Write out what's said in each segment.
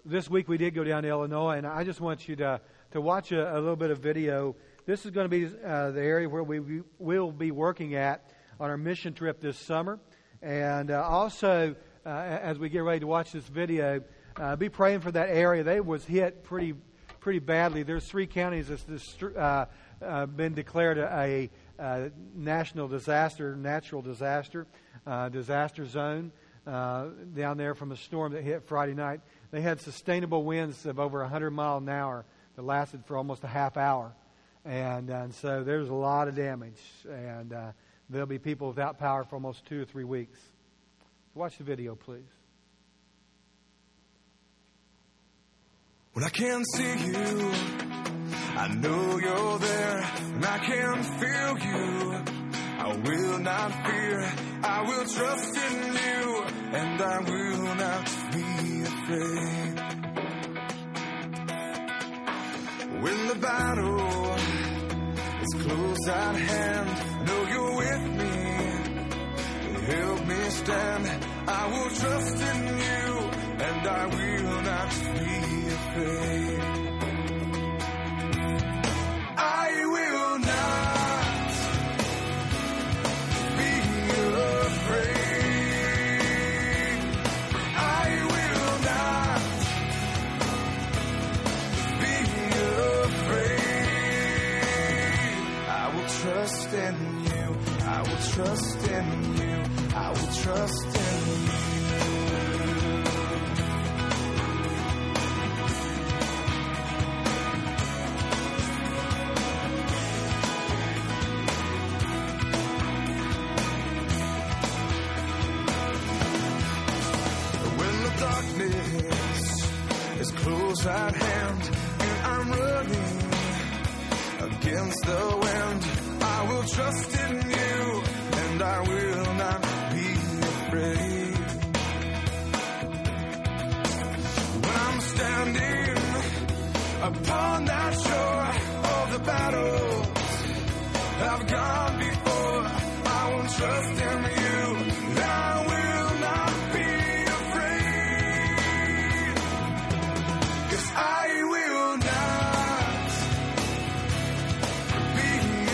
this week we did go down to Illinois, and I just want you to watch a little bit of video. This is going to be the area where we will be working at on our mission trip this summer. And also, as we get ready to watch this video, be praying for that area. They was hit pretty badly. There's 3 counties that's been declared a national disaster, natural disaster zone down there from a storm that hit Friday night. They had sustainable winds of over 100 miles an hour that lasted for almost a half hour. And so there's a lot of damage. And there'll be people without power for almost 2 or 3 weeks. Watch the video, please. When I can't see you, I know you're there, and I can feel you. I will not fear, I will trust in you, and I will not be afraid. When the battle is close at hand, know you're with me, help me stand. I will trust in you, and I will not be afraid. I will not be afraid. I will not be afraid. I will trust in you. I will trust in you. I will trust in you. Close at hand, and I'm running against the wind. I will trust in you, and I will not be afraid. When I'm standing upon that shore, all the battles I've gone before, I will trust in you, and I will not be I will not be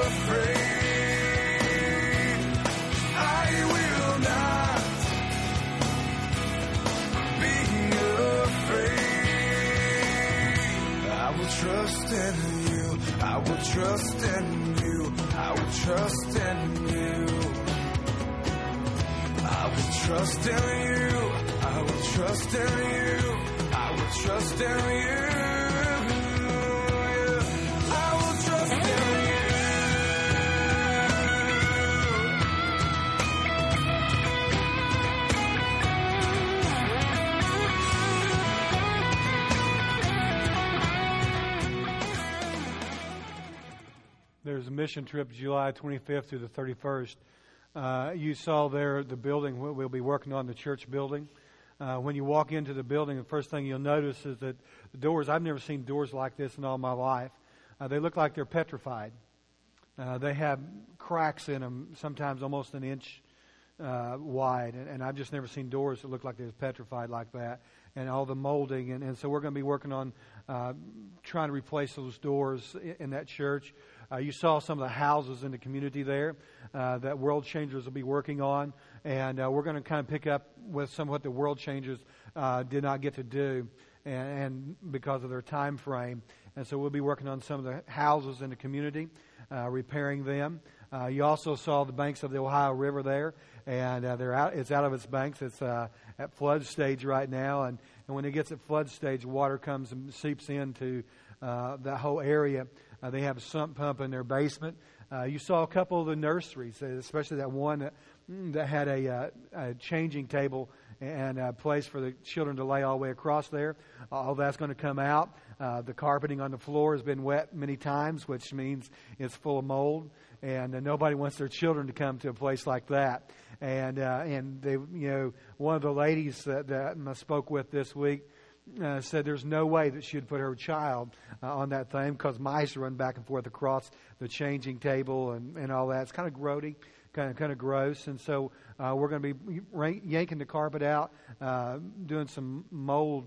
afraid. I will not be afraid. I will trust in you. I will trust in you. I will trust in you. I will trust in you. I will trust in you. I will trust in you. I will trust in you. There's a mission trip July 25th through the 31st. You saw there the building. We'll be working on the church building. When you walk into the building, the first thing you'll notice is that the doors, I've never seen doors like this in all my life. They look like they're petrified. They have cracks in them, sometimes almost an inch wide. And I've just never seen doors that look like they're petrified like that. And all the molding. And so we're going to be working on trying to replace those doors in that church. You saw some of the houses in the community there that World Changers will be working on. And we're going to kind of pick up with some of what the World Changers did not get to do and because of their time frame. And so we'll be working on some of the houses in the community, repairing them. You also saw the banks of the Ohio River there, and it's out of its banks. It's at flood stage right now. And when it gets at flood stage, water comes and seeps into that whole area. They have a sump pump in their basement. You saw a couple of the nurseries, especially that one that had a changing table and a place for the children to lay all the way across there. All that's going to come out. The carpeting on the floor has been wet many times, which means it's full of mold. And nobody wants their children to come to a place like that. And they, one of the ladies that I spoke with this week said there's no way that she'd put her child on that thing because mice run back and forth across the changing table and all that. It's kind of grody, kind of gross. And so we're going to be yanking the carpet out, doing some mold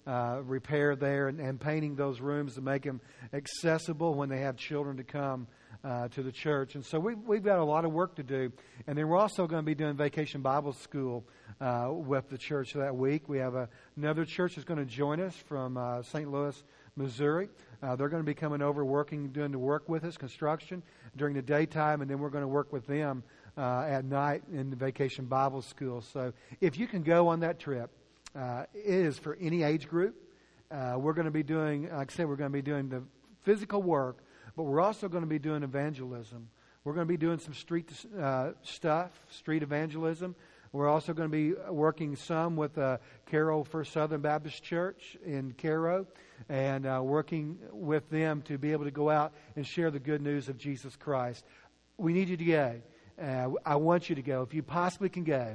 repair there and painting those rooms to make them accessible when they have children to come to the church. And so we've got a lot of work to do. And then we're also going to be doing Vacation Bible School with the church that week. We have another church that's going to join us from St. Louis, Missouri. They're going to be coming over, doing the work with us, construction, during the daytime, and then we're going to work with them at night in the Vacation Bible School. So if you can go on that trip, it is for any age group. We're going to be doing, like I said, we're going to be doing the physical work, but we're also going to be doing evangelism. We're going to be doing some street stuff, street evangelism. We're also going to be working some with Cairo First Southern Baptist Church in Cairo, and working with them to be able to go out and share the good news of Jesus Christ. We need you to go. I want you to go. If you possibly can go,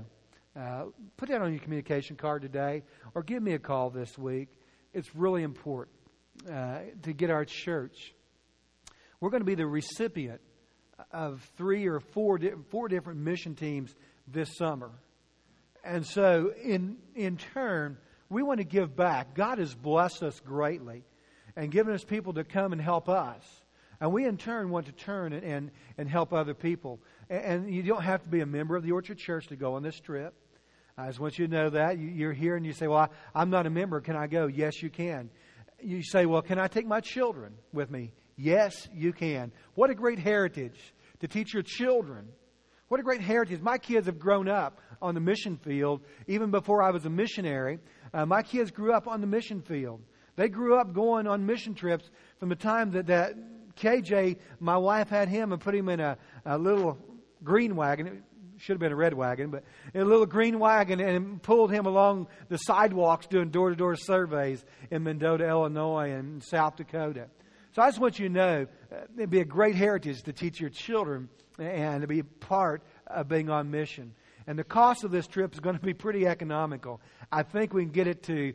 put that on your communication card today, or give me a call this week. It's really important to get our church. We're going to be the recipient of 3 or 4 different mission teams this summer. And so, in turn, we want to give back. God has blessed us greatly and given us people to come and help us. And we, in turn, want to turn and help other people. And you don't have to be a member of the Orchard Church to go on this trip. I just want you to know that. You're here and you say, well, I'm not a member. Can I go? Yes, you can. You say, well, can I take my children with me? Yes, you can. What a great heritage to teach your children. What a great heritage. My kids have grown up on the mission field. Even before I was a missionary, my kids grew up on the mission field. They grew up going on mission trips from the time that KJ, my wife, had him and put him in a little green wagon. It should have been a red wagon, but in a little green wagon, and pulled him along the sidewalks doing door-to-door surveys in Mendota, Illinois, and South Dakota. So I just want you to know, it'd be a great heritage to teach your children and to be part of being on mission. And the cost of this trip is going to be pretty economical. I think we can get it to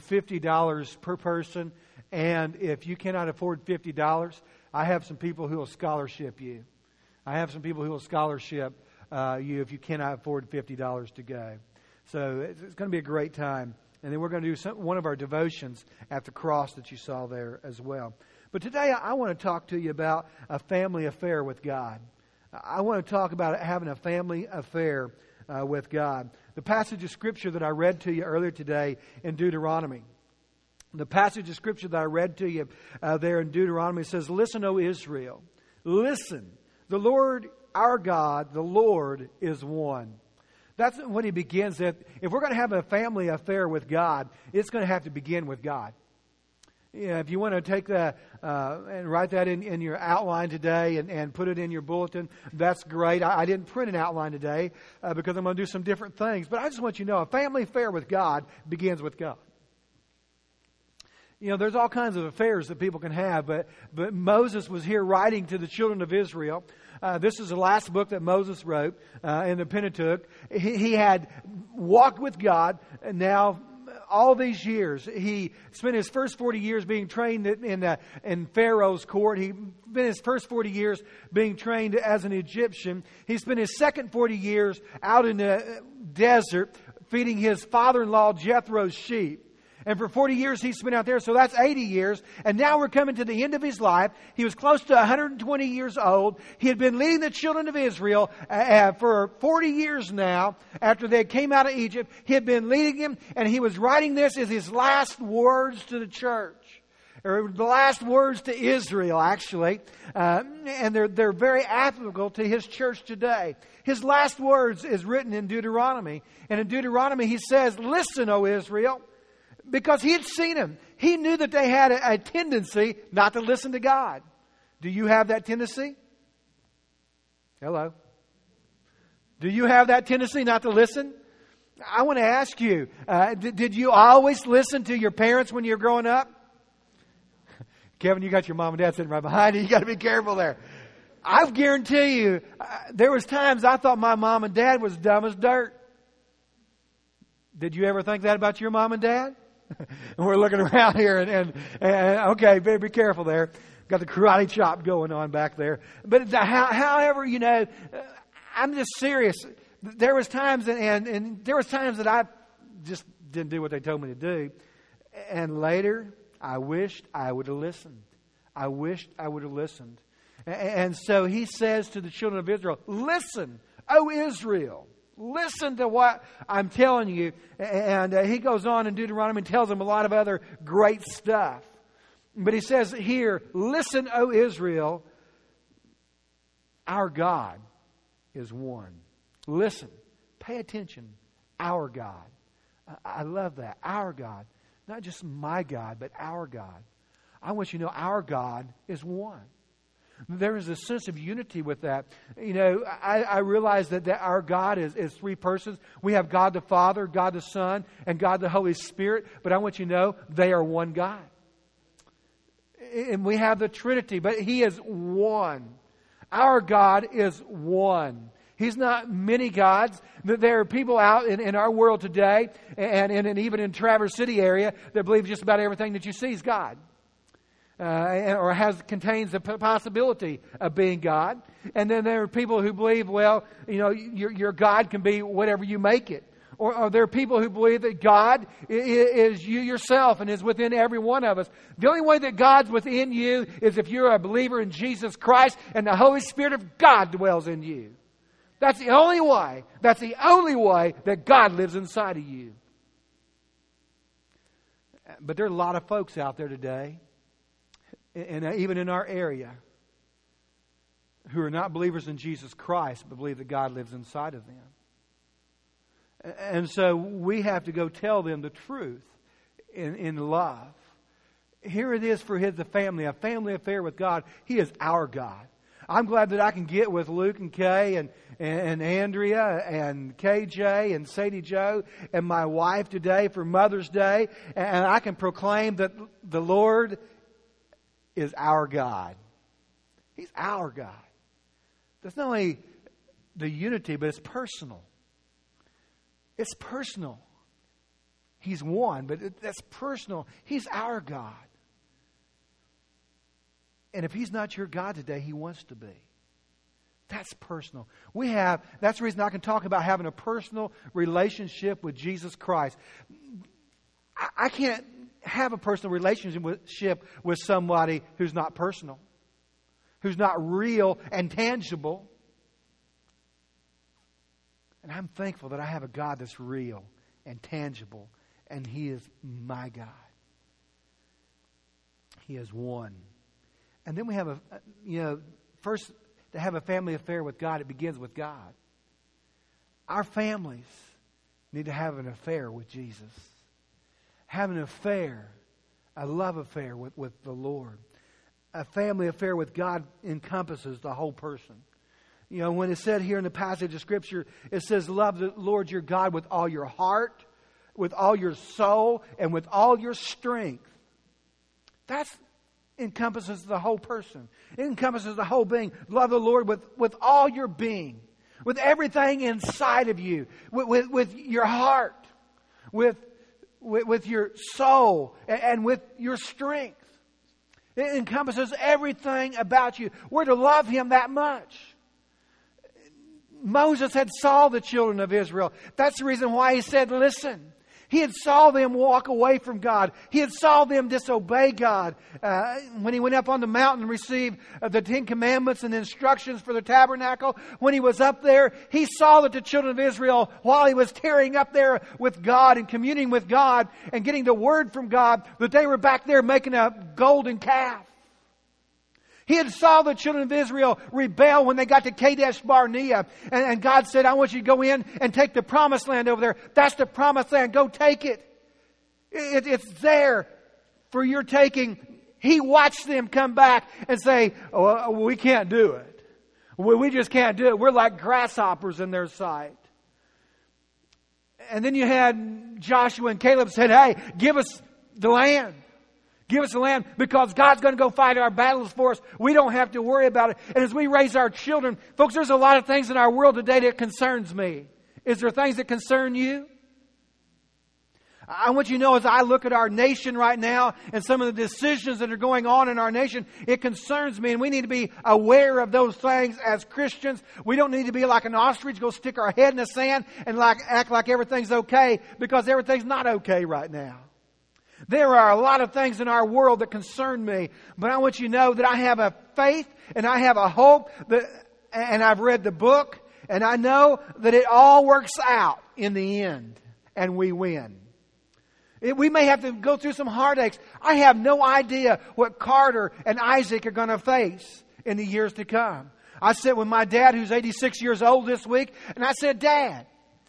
$50 per person. And if you cannot afford $50, I have some people who will scholarship you. I have some people who will scholarship you if you cannot afford $50 to go. So it's going to be a great time. And then we're going to do one of our devotions at the cross that you saw there as well. But today I want to talk to you about a family affair with God. I want to talk about having a family affair with God. The passage of Scripture that I read to you earlier today in Deuteronomy. The passage of Scripture that I read to you there in Deuteronomy says, "Listen, O Israel, listen. The Lord our God, the Lord is one." That's when he begins that if we're going to have a family affair with God, it's going to have to begin with God. Yeah, if you want to take that and write that in your outline today and put it in your bulletin, that's great. I didn't print an outline today because I'm going to do some different things. But I just want you to know, a family affair with God begins with God. You know, there's all kinds of affairs that people can have, but Moses was here writing to the children of Israel. This is the last book that Moses wrote in the Pentateuch. He had walked with God, and now all these years, he spent his first 40 years being trained in Pharaoh's court. He spent his first 40 years being trained as an Egyptian. He spent his second 40 years out in the desert feeding his father-in-law Jethro's sheep. And for 40 years he spent out there, so that's 80 years. And now we're coming to the end of his life. He was close to 120 years old. He had been leading the children of Israel for 40 years now. After they came out of Egypt, he had been leading them, and he was writing this as his last words to the church. Or the last words to Israel, actually. And they're very applicable to his church today. His last words is written in Deuteronomy. And in Deuteronomy he says, "Listen, O Israel." Because he had seen them. He knew that they had a tendency not to listen to God. Do you have that tendency? Hello? Do you have that tendency not to listen? I want to ask you, did you always listen to your parents when you were growing up? Kevin, you got your mom and dad sitting right behind you. You got to be careful there. I guarantee you, there was times I thought my mom and dad was dumb as dirt. Did you ever think that about your mom and dad? And we're looking around here and okay, be careful there. Got the karate chop going on back there. But however, you know, I'm just serious. There was times and there was times that I just didn't do what they told me to do. And later, I wished I would have listened. I wished I would have listened. And so he says to the children of Israel, listen, O Israel. Listen to what I'm telling you. And he goes on in Deuteronomy and tells them a lot of other great stuff. But he says here, listen, O Israel, our God is one. Listen, pay attention, our God. I love that, our God. Not just my God, but our God. I want you to know our God is one. There is a sense of unity with that. You know, I realize that our God is three persons. We have God the Father, God the Son, and God the Holy Spirit. But I want you to know they are one God. And we have the Trinity, but He is one. Our God is one. He's not many gods. There are people out in our world today, and even in Traverse City area, that believe just about everything that you see is God. Or contains the possibility of being God. And then there are people who believe, well, you know, your God can be whatever you make it. Or there are people who believe that God is you yourself and is within every one of us. The only way that God's within you is if you're a believer in Jesus Christ and the Holy Spirit of God dwells in you. That's the only way. That's the only way that God lives inside of you. But there are a lot of folks out there today, and even in our area, who are not believers in Jesus Christ, but believe that God lives inside of them. And so we have to go tell them the truth in love. Here it is for a family affair with God. He is our God. I'm glad that I can get with Luke and Kay and Andrea and KJ and Sadie Joe and my wife today for Mother's Day. And I can proclaim that the Lord is our God. He's our God. That's not only the unity, but it's personal. It's personal. He's one, but that's personal. He's our God. And if He's not your God today, He wants to be. That's personal. That's the reason I can talk about having a personal relationship with Jesus Christ. I can't have a personal relationship with somebody who's not personal, who's not real and tangible. And I'm thankful that I have a God that's real and tangible, and He is my God. He is one. And then we have first, to have a family affair with God, it begins with God. Our families need to have an affair with Jesus. Have an affair, a love affair with the Lord. A family affair with God encompasses the whole person. You know, when it's said here in the passage of Scripture, it says, love the Lord your God with all your heart, with all your soul, and with all your strength. That encompasses the whole person. It encompasses the whole being. Love the Lord with all your being, with everything inside of you, with your heart, with your soul, and with your strength. It encompasses everything about you. We're to love Him that much. Moses had saw the children of Israel. That's the reason why he said, listen. He had saw them walk away from God. He had saw them disobey God. When he went up on the mountain and received the 10 Commandments and instructions for the tabernacle, when he was up there, he saw that the children of Israel, while he was tearing up there with God and communing with God and getting the word from God, that they were back there making a golden calf. He had saw the children of Israel rebel when they got to Kadesh Barnea. And God said, I want you to go in and take the promised land over there. That's the promised land. Go take it. It's there for your taking. He watched them come back and say, oh, we can't do it. We just can't do it. We're like grasshoppers in their sight. And then you had Joshua and Caleb said, hey, give us the land. Give us the land because God's going to go fight our battles for us. We don't have to worry about it. And as we raise our children, folks, there's a lot of things in our world today that concerns me. Is there things that concern you? I want you to know as I look at our nation right now and some of the decisions that are going on in our nation, it concerns me and we need to be aware of those things as Christians. We don't need to be like an ostrich, go stick our head in the sand and act like everything's okay because everything's not okay right now. There are a lot of things in our world that concern me, but I want you to know that I have a faith and I have a hope and I've read the book and I know that it all works out in the end and we win. We may have to go through some heartaches. I have no idea what Carter and Isaac are going to face in the years to come. I sat with my dad, who's 86 years old this week, and I said, Dad,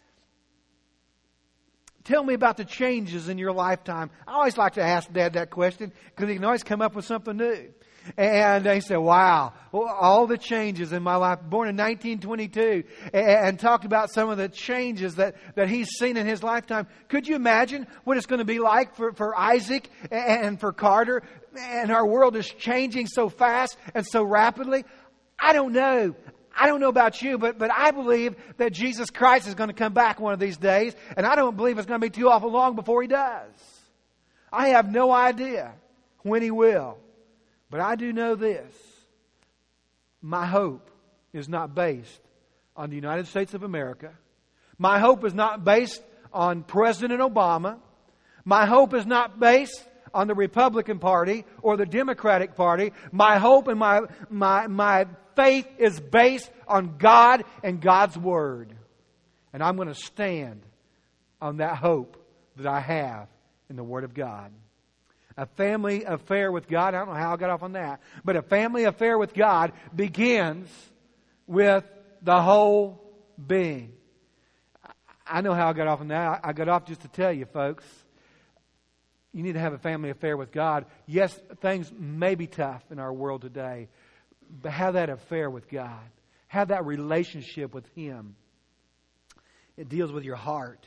tell me about the changes in your lifetime. I always like to ask Dad that question because he can always come up with something new. And he said, wow, all the changes in my life. Born in 1922 and talked about some of the changes that he's seen in his lifetime. Could you imagine what it's going to be like for Isaac and for Carter? And our world is changing so fast and so rapidly. I don't know. I don't know about you, but I believe that Jesus Christ is going to come back one of these days. And I don't believe it's going to be too awful long before He does. I have no idea when He will. But I do know this. My hope is not based on the United States of America. My hope is not based on President Obama. My hope is not based on the Republican Party or the Democratic Party. My hope and my faith is based on God and God's Word. And I'm going to stand on that hope that I have in the Word of God. A family affair with God, I don't know how I got off on that, but a family affair with God begins with the whole being. I know how I got off on that. I got off just to tell you, folks, you need to have a family affair with God. Yes, things may be tough in our world today, but have that affair with God. Have that relationship with Him. It deals with your heart.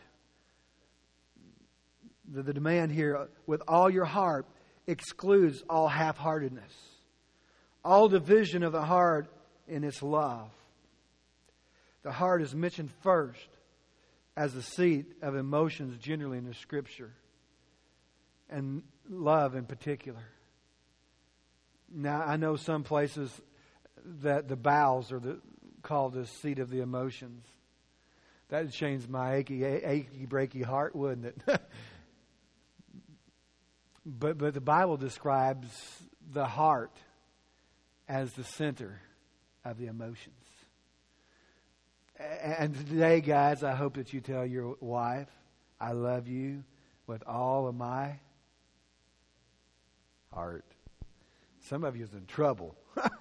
The demand here, with all your heart, excludes all half-heartedness. All division of the heart in its love. The heart is mentioned first as the seat of emotions generally in the Scripture. And love in particular. Now, I know some places that the bowels are called the seat of the emotions. That would change my achy, breaky heart, wouldn't it? But the Bible describes the heart as the center of the emotions. And today, guys, I hope that you tell your wife, I love you with all of my heart. Some of you is in trouble.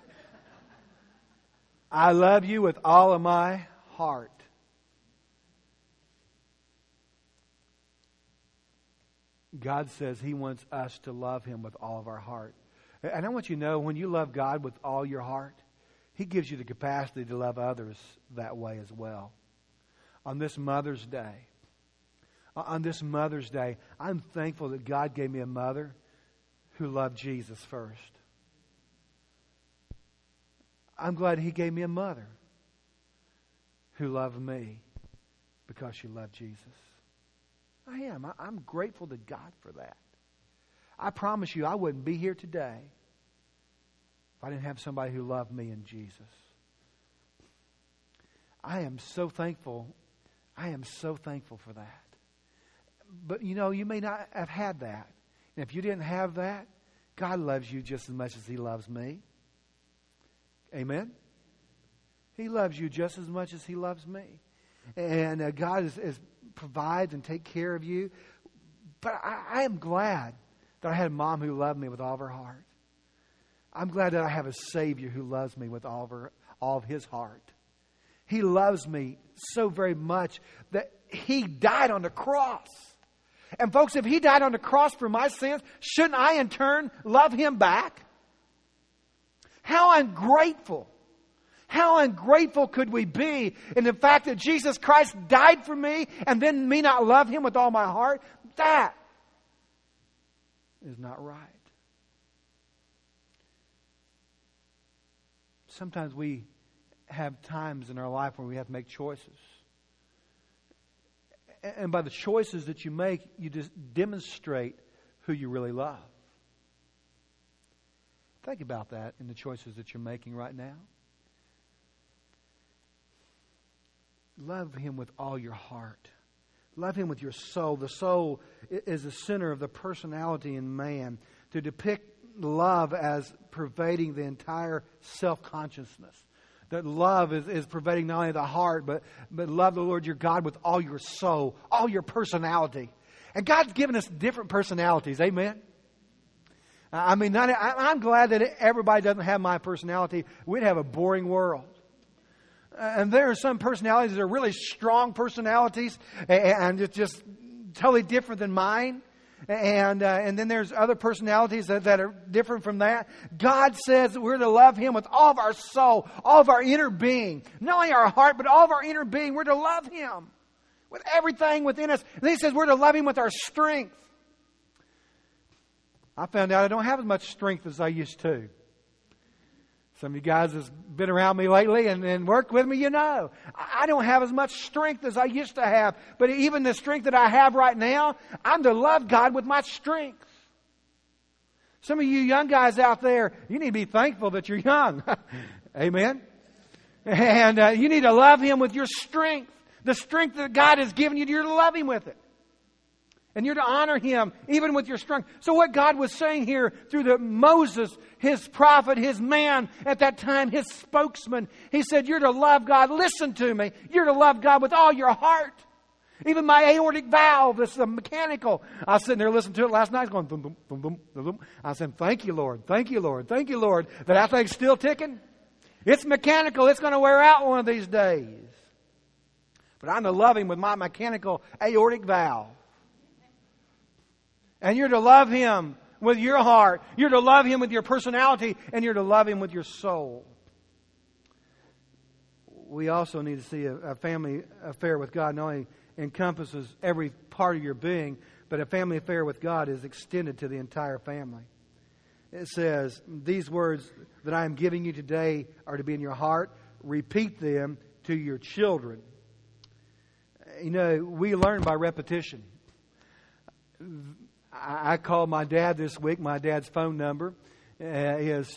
I love you with all of my heart. God says He wants us to love Him with all of our heart. And I want you to know, when you love God with all your heart, He gives you the capacity to love others that way as well. On this Mother's Day, I'm thankful that God gave me a mother who loved Jesus first. I'm glad He gave me a mother who loved me because she loved Jesus. I am. I'm grateful to God for that. I promise you I wouldn't be here today if I didn't have somebody who loved me in Jesus. I am so thankful. I am so thankful for that. But you know, you may not have had that. And if you didn't have that, God loves you just as much as He loves me. Amen? He loves you just as much as He loves me. And God provides and takes care of you. But I am glad that I had a mom who loved me with all of her heart. I'm glad that I have a Savior who loves me with all of His heart. He loves me so very much that He died on the cross. And folks, if He died on the cross for my sins, shouldn't I in turn love Him back? How ungrateful. How ungrateful could we be in the fact that Jesus Christ died for me and then me not love Him with all my heart? That is not right. Sometimes we have times in our life where we have to make choices. And by the choices that you make, you just demonstrate who you really love. Think about that in the choices that you're making right now. Love Him with all your heart. Love Him with your soul. The soul is the center of the personality in man. To depict love as pervading the entire self-consciousness. That love is pervading not only the heart, but love the Lord your God with all your soul, all your personality. And God's given us different personalities. Amen? I mean, I'm glad that everybody doesn't have my personality. We'd have a boring world. And there are some personalities that are really strong personalities, and it's just totally different than mine. And then there's other personalities that are different from that. God says that we're to love Him with all of our soul, all of our inner being. Not only our heart, but all of our inner being. We're to love Him with everything within us. And then He says we're to love Him with our strength. I found out I don't have as much strength as I used to. Some of you guys have been around me lately and worked with me, you know. I don't have as much strength as I used to have. But even the strength that I have right now, I'm to love God with my strength. Some of you young guys out there, you need to be thankful that you're young. Amen? And you need to love Him with your strength. The strength that God has given you, you're to love Him with it. And you're to honor Him even with your strength. So what God was saying here through Moses, His prophet, His man at that time, His spokesman, He said, you're to love God. Listen to me. You're to love God with all your heart. Even my aortic valve, this is mechanical. I was sitting there listening to it last night going, boom, boom, boom, boom, boom, boom. I said, thank you, Lord. Thank you, Lord. Thank you, Lord. That thing's still ticking. It's mechanical. It's going to wear out one of these days. But I'm to love Him with my mechanical aortic valve. And you're to love Him with your heart. You're to love Him with your personality. And you're to love Him with your soul. We also need to see a family affair with God not only encompasses every part of your being, but a family affair with God is extended to the entire family. It says, these words that I am giving you today are to be in your heart. Repeat them to your children. You know, we learn by repetition. I called my dad this week. My dad's phone number is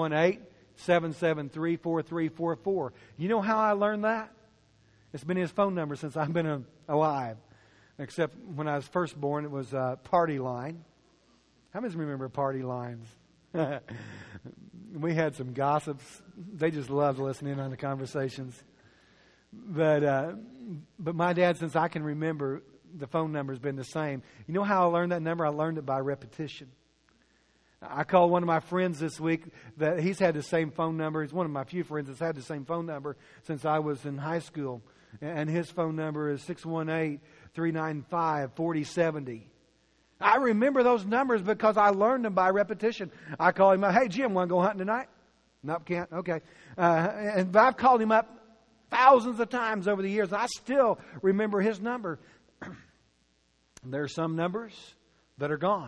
618-773-4344. You know how I learned that? It's been his phone number since I've been alive. Except when I was first born, it was Party Line. How many remember Party Lines? We had some gossips. They just loved listening on the conversations. But my dad, since I can remember, the phone number's been the same. You know how I learned that number? I learned it by repetition. I called one of my friends this week that he's had the same phone number. He's one of my few friends that's had the same phone number since I was in high school. And his phone number is 618-395-4070. I remember those numbers because I learned them by repetition. I call him up, hey, Jim, want to go hunting tonight? Nope, can't. Okay. But I've called him up thousands of times over the years. And I still remember his number. There are some numbers that are gone.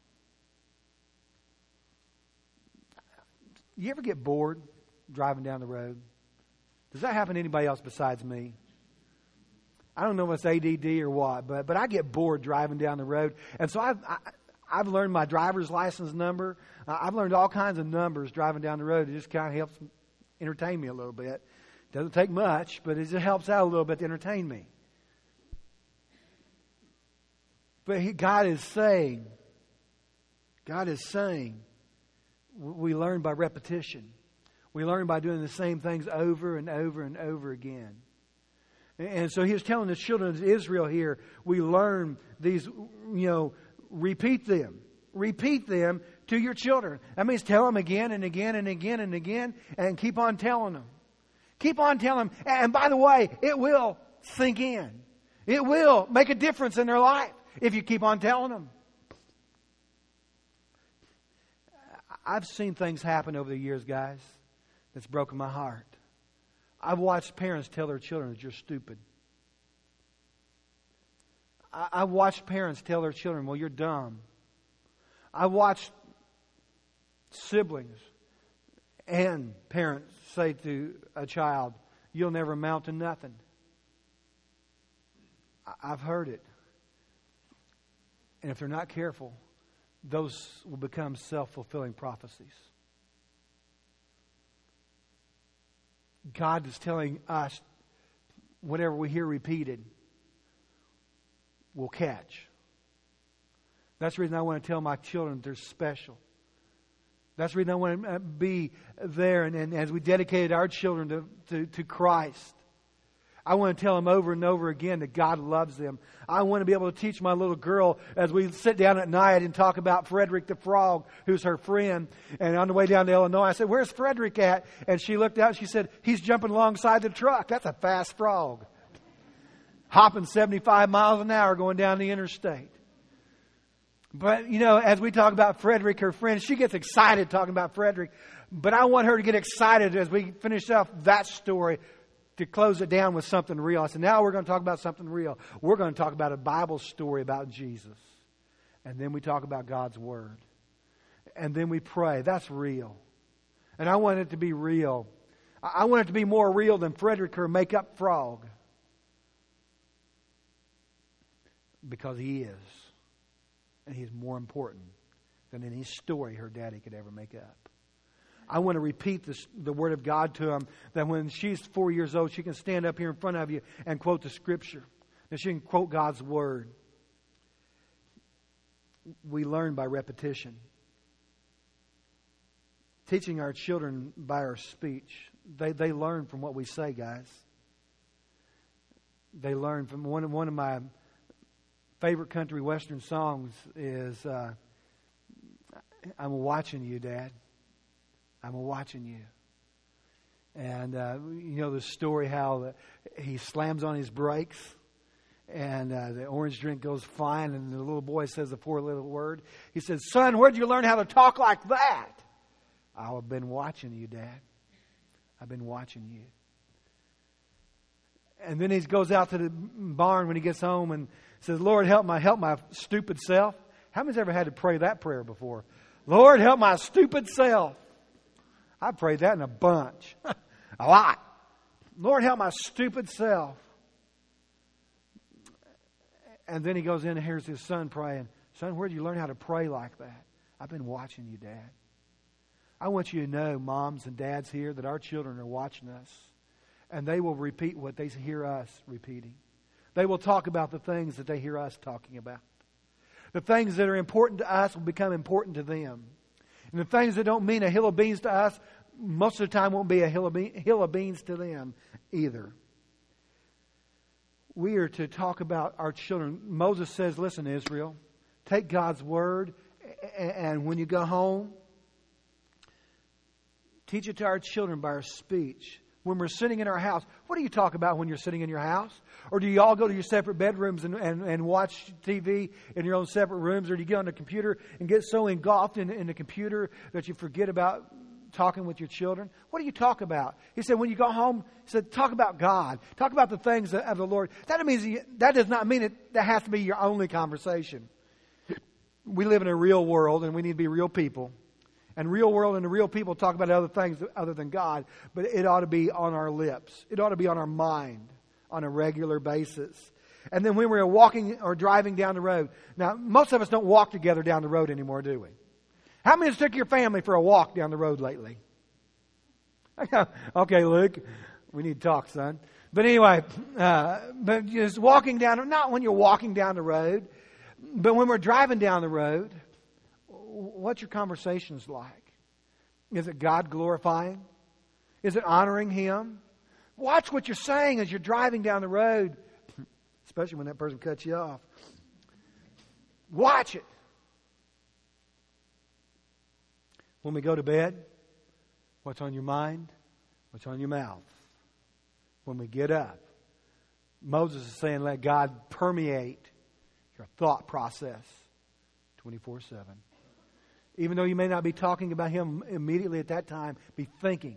You ever get bored driving down the road? Does that happen to anybody else besides me? I don't know if it's ADD or what, but I get bored driving down the road. And so I've learned my driver's license number. I've learned all kinds of numbers driving down the road. It just kind of helps entertain me a little bit. Doesn't take much, but it just helps out a little bit to entertain me. But God is saying, we learn by repetition. We learn by doing the same things over and over and over again. And so He was telling the children of Israel here, we learn these, repeat them. Repeat them to your children. That means tell them again and again and again and again and keep on telling them. Keep on telling them. And by the way, it will sink in. It will make a difference in their life if you keep on telling them. I've seen things happen over the years, guys, that's broken my heart. I've watched parents tell their children that you're stupid. I've watched parents tell their children, well, you're dumb. I've watched siblings and parents say to a child, you'll never amount to nothing. I've heard it. And if they're not careful, those will become self-fulfilling prophecies. God is telling us, whatever we hear repeated, will catch. That's the reason I want to tell my children they're special. That's the reason I want to be there. And as we dedicated our children to Christ, I want to tell them over and over again that God loves them. I want to be able to teach my little girl as we sit down at night and talk about Frederick the Frog, who's her friend. And on the way down to Illinois, I said, "Where's Frederick at?" And she looked out and she said, "He's jumping alongside the truck. That's a fast frog. Hopping 75 miles an hour going down the interstate." But, as we talk about Frederick, her friend, she gets excited talking about Frederick. But I want her to get excited as we finish off that story to close it down with something real. I said, now we're going to talk about something real. We're going to talk about a Bible story about Jesus. And then we talk about God's Word. And then we pray. That's real. And I want it to be real. I want it to be more real than Frederick, her makeup frog. Because he is. And he's more important than any story her daddy could ever make up. I want to repeat the Word of God to him, that when she's 4 years old, she can stand up here in front of you and quote the Scripture. That she can quote God's Word. We learn by repetition. Teaching our children by our speech. They learn from what we say, guys. They learn from one of my favorite country western songs is "I'm watching you, Dad. I'm watching you." And the story how he slams on his brakes and the orange drink goes flying, and the little boy says a four-letter word. He says, "Son, where'd you learn how to talk like that?" "I've been watching you, Dad. I've been watching you." And then he goes out to the barn when he gets home and says, "Lord, help my stupid self." How many's ever had to pray that prayer before? "Lord, help my stupid self." I prayed that in a bunch. A lot. "Lord, help my stupid self." And then he goes in and hears his son praying. "Son, where did you learn how to pray like that?" "I've been watching you, Dad." I want you to know, moms and dads here, that our children are watching us. And they will repeat what they hear us repeating. They will talk about the things that they hear us talking about. The things that are important to us will become important to them. And the things that don't mean a hill of beans to us, most of the time won't be a hill of beans to them either. We are to talk about our children. Moses says, "Listen, Israel, take God's Word, and when you go home, teach it to our children by our speech." When we're sitting in our house, what do you talk about when you're sitting in your house? Or do you all go to your separate bedrooms and watch TV in your own separate rooms? Or do you get on the computer and get so engulfed in the computer that you forget about talking with your children? What do you talk about? He said, when you go home, he said, talk about God. Talk about the things of the Lord. That does not mean that has to be your only conversation. We live in a real world and we need to be real people. And real world and the real people talk about other things other than God. But it ought to be on our lips. It ought to be on our mind on a regular basis. And then when we're walking or driving down the road. Now, most of us don't walk together down the road anymore, do we? How many took your family for a walk down the road lately? Okay, Luke. We need to talk, son. But anyway, but just walking down, not when you're walking down the road, but when we're driving down the road. What's your conversations like? Is it God glorifying? Is it honoring Him? Watch what you're saying as you're driving down the road, especially when that person cuts you off. Watch it. When we go to bed, what's on your mind? What's on your mouth? When we get up, Moses is saying, let God permeate your thought process 24/7. Even though you may not be talking about Him immediately at that time, be thinking.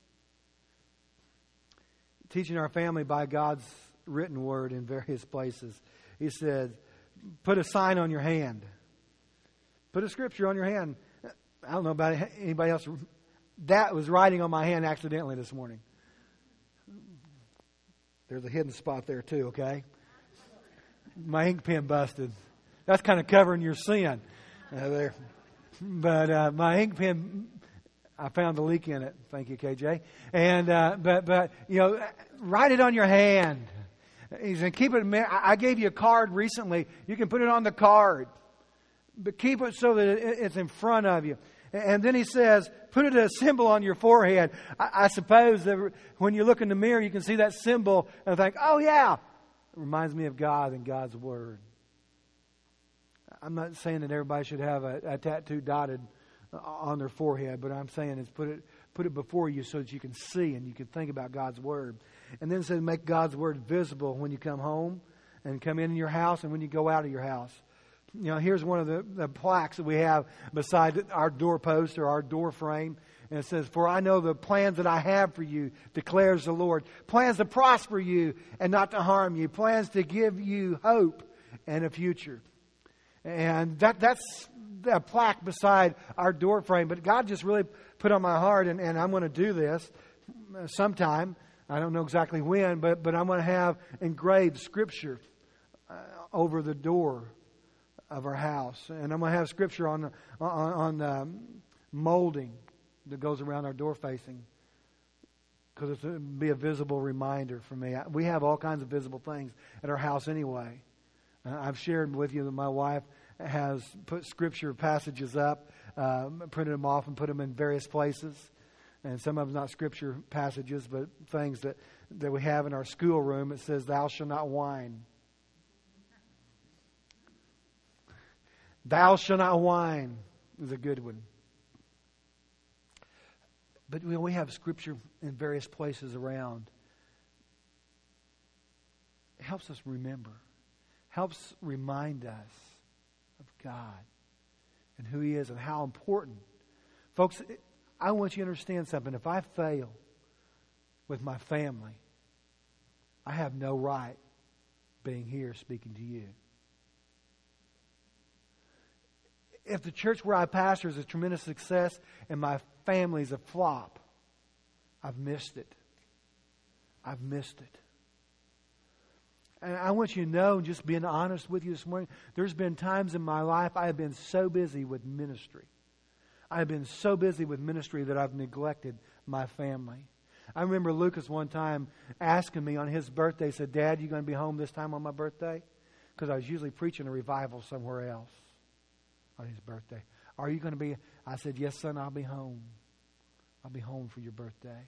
Teaching our family by God's written Word in various places. He said, put a sign on your hand. Put a scripture on your hand. I don't know about anybody else. That was writing on my hand accidentally this morning. There's a hidden spot there too, okay? My ink pen busted. That's kind of covering your sin there. But my ink pen, I found a leak in it. Thank you, KJ. And but write it on your hand. He said, keep it. I gave you a card recently. You can put it on the card. But keep it so that it's in front of you. And then he says, put it a symbol on your forehead. I suppose that when you look in the mirror, you can see that symbol and think, oh yeah, it reminds me of God and God's Word. I'm not saying that everybody should have a tattoo dotted on their forehead, but I'm saying is put it before you so that you can see and you can think about God's Word. And then it says make God's Word visible when you come home and come in your house and when you go out of your house. You know, here's one of the plaques that we have beside our doorpost or our door frame. And it says, for I know the plans that I have for you, declares the Lord. Plans to prosper you and not to harm you. Plans to give you hope and a future. And that's a plaque beside our door frame. But God just really put on my heart, and I'm going to do this sometime. I don't know exactly when, but I'm going to have engraved Scripture over the door of our house. And I'm going to have Scripture on molding that goes around our door facing, because it's to be a visible reminder for me. We have all kinds of visible things at our house anyway. I've shared with you that my wife has put Scripture passages up, printed them off and put them in various places. And some of them not Scripture passages, but things that we have in our schoolroom. It says, thou shalt not whine. Thou shalt not whine is a good one. But we have Scripture in various places around. It helps us remember. Helps remind us of God and who He is and how important. Folks, I want you to understand something. If I fail with my family, I have no right being here speaking to you. If the church where I pastor is a tremendous success and my family's a flop, I've missed it. I've missed it. And I want you to know, just being honest with you this morning, there's been times in my life I have been so busy with ministry. I've been so busy with ministry that I've neglected my family. I remember Lucas one time asking me on his birthday, he said, Dad, you going to be home this time on my birthday? Because I was usually preaching a revival somewhere else on his birthday. Are you going to be? I said, yes, son, I'll be home. I'll be home for your birthday.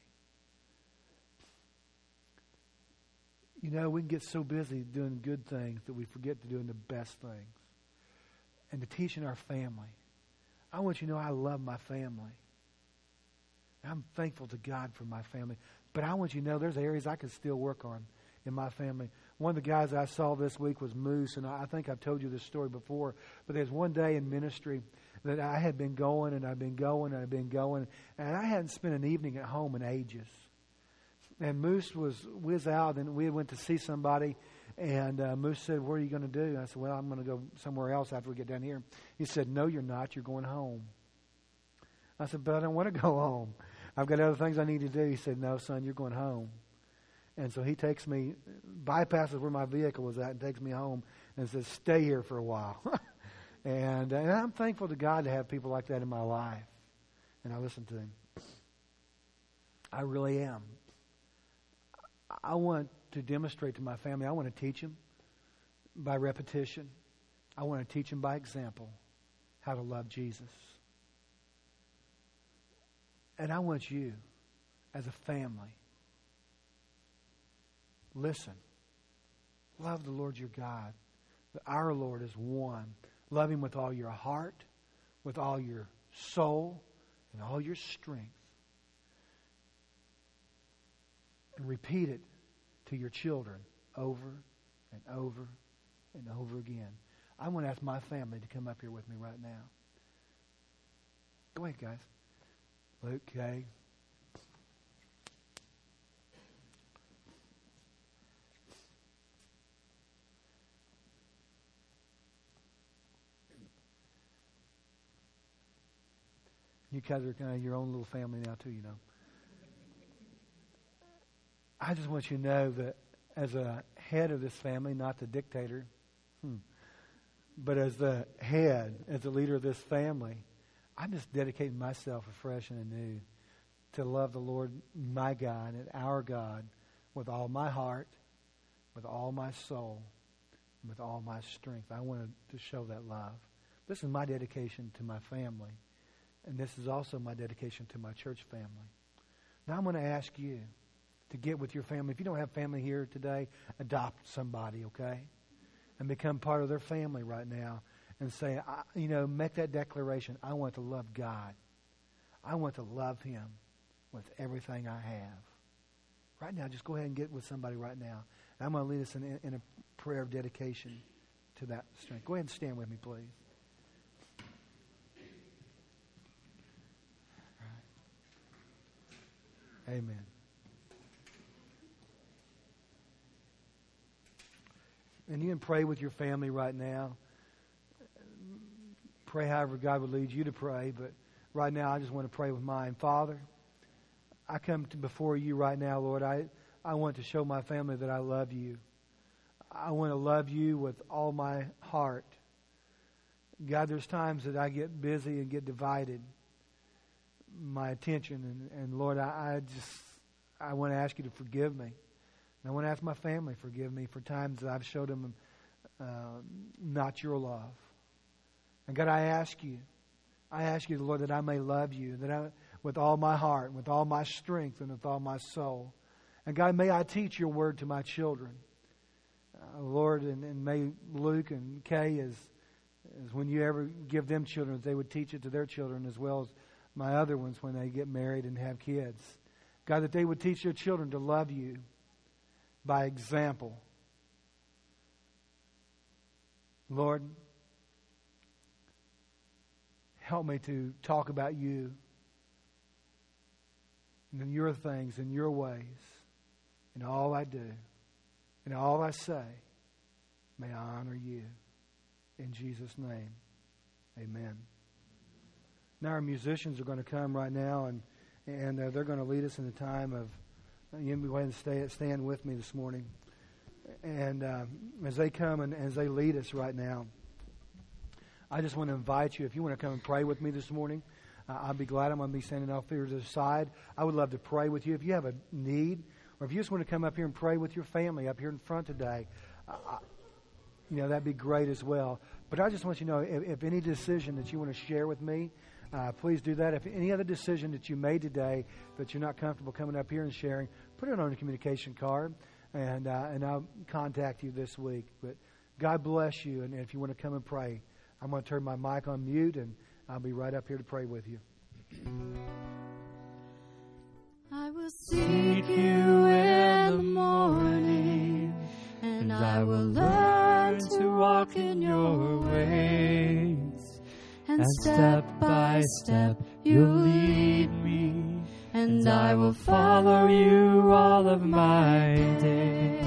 You know, we can get so busy doing good things that we forget to doing the best things. And to teaching our family. I want you to know I love my family. I'm thankful to God for my family. But I want you to know there's areas I can still work on in my family. One of the guys I saw this week was Moose, and I think I've told you this story before, but there's one day in ministry that I had been going, and I've been going, and I've been going, and I hadn't spent an evening at home in ages. And Moose was out, and we went to see somebody, and Moose said, what are you going to do? I said, well, I'm going to go somewhere else after we get down here. He said, no, you're not. You're going home. I said, but I don't want to go home. I've got other things I need to do. He said, no, son, you're going home. And so he takes me, bypasses where my vehicle was at, and takes me home and says, stay here for a while. and I'm thankful to God to have people like that in my life. And I listen to Him. I really am. I want to demonstrate to my family. I want to teach them by repetition. I want to teach them by example how to love Jesus. And I want you, as a family, listen. Love the Lord your God. Our Lord is one. Love Him with all your heart, with all your soul, and all your strength. And repeat it to your children over and over and over again. I want to ask my family to come up here with me right now. Go ahead, guys. Luke, Kay. You guys are kind of your own little family now too, you know. I just want you to know that as a head of this family, not the dictator, but as the head, as the leader of this family, I'm just dedicating myself afresh and anew to love the Lord, my God, and our God with all my heart, with all my soul and with all my strength. I wanted to show that love. This is my dedication to my family. And this is also my dedication to my church family. Now I'm going to ask you to get with your family. If you don't have family here today, adopt somebody, okay? And become part of their family right now. And say, make that declaration. I want to love God. I want to love Him with everything I have. Right now, just go ahead and get with somebody right now. And I'm going to lead us in a prayer of dedication to that strength. Go ahead and stand with me, please. Amen. And you can pray with your family right now. Pray however God would lead you to pray. But right now, I just want to pray with mine. Father, I come before you right now, Lord. I want to show my family that I love you. I want to love you with all my heart. God, there's times that I get busy and get divided. My attention. And Lord, I want to ask you to forgive me. And I want to ask my family to forgive me for times that I've showed them not your love. And God, I ask you, Lord, that I may love you, with all my heart, with all my strength, and with all my soul. And God, may I teach your word to my children. Lord, and may Luke and Kay, as when you ever give them children, they would teach it to their children as well as my other ones when they get married and have kids. God, that they would teach their children to love you by example. Lord, help me to talk about you and your things and your ways in all I do, in all I say. May I honor you. In Jesus' name, amen. Now our musicians are going to come right now, and they're going to lead us in a time of, you can go ahead and stand with me this morning. And as they come and as they lead us right now, I just want to invite you, if you want to come and pray with me this morning, I'll be glad. I'm going to be standing off here to the side. I would love to pray with you. If you have a need, or if you just want to come up here and pray with your family up here in front today, that'd be great as well. But I just want you to know, if any decision that you want to share with me, please do that. If any other decision that you made today that you're not comfortable coming up here and sharing, put it on a communication card, and I'll contact you this week. But God bless you, and if you want to come and pray, I'm going to turn my mic on mute, and I'll be right up here to pray with you. I will seek you in the morning, and I will learn to walk in your ways. And step by step you'll lead me, and I will follow you all of my days.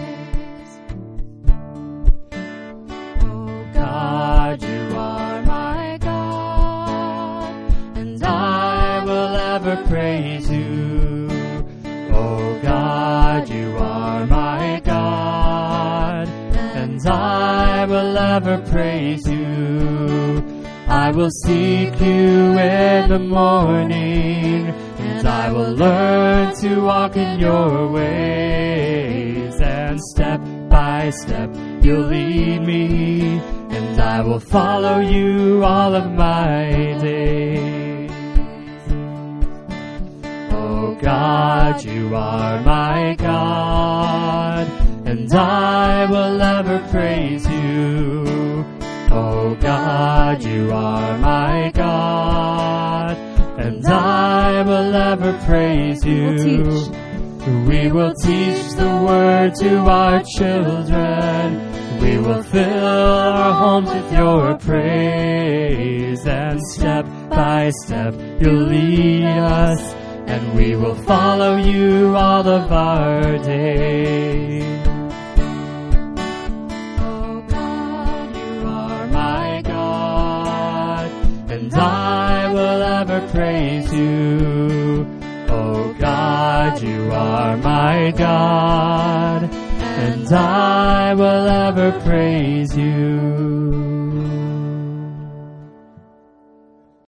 Oh God, you are my God, and I will ever praise you. Oh God, you are my God, and I will ever praise you. I will seek you in the morning, and I will learn to walk in your ways. And step by step you'll lead me, and I will follow you all of my days. Oh God, you are my God, and I will ever praise you. Oh God, you are my God, and I will ever praise you. We will teach the word to our children. We will fill our homes with your praise. And step by step you'll lead us, and we will follow you all of our days. And I will ever praise you. Oh God, you are my God, and I will ever praise you.